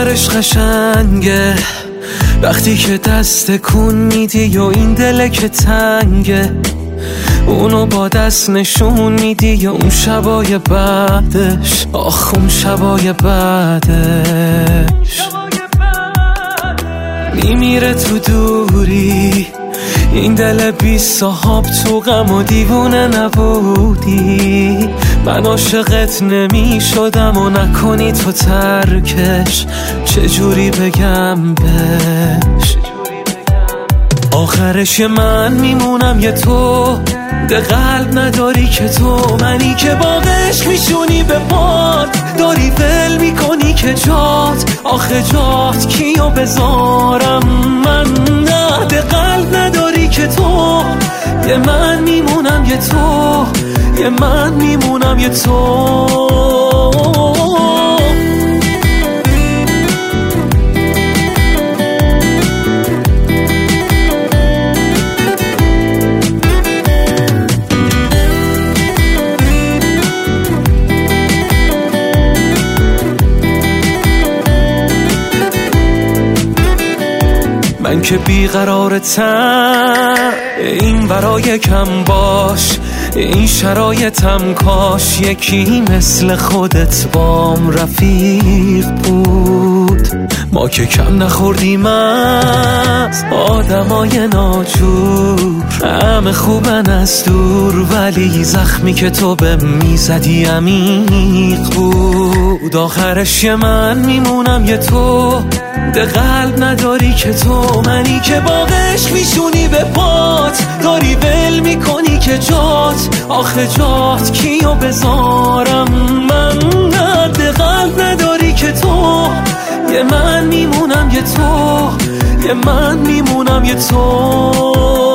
آخرش قشنگه وقتی که دست کن میدی و این دله که تنگه اونو با دست نشون میدی و اون شبای بعدش آخ اون شبای بعدش میمیره تو دوری این دل بی صاحب تو غم و دیوونه نبودی من عاشقت نمی شدم و نکنی تو ترکش چجوری بگم بهش آخرش من میمونم یه تو ده قلب نداری که تو منی که با عشق میشونی به باد داری ول میکنی که جات آخه جات کیو بذارم من نه ده قلب نداری که تو یه من میمونم یه تو یه من میمونم یه تو من که بیقرارتم این برای کم باش این شرایطم کاش یکی مثل خودت بام رفیق بود ما که کم نخوردیم از آدمای ناجور همه خوبن از دور ولی زخمی که تو به میزدی عمیق بود آخرش یه من میمونم یه تو ده قلب نداری که تو منی که با عشق میشونی به پات داری ول میکنی که جات آخه جات کیو بذارم من نه ده قلب نداری که تو یه من میمونم یه تو یه من میمونم یه تو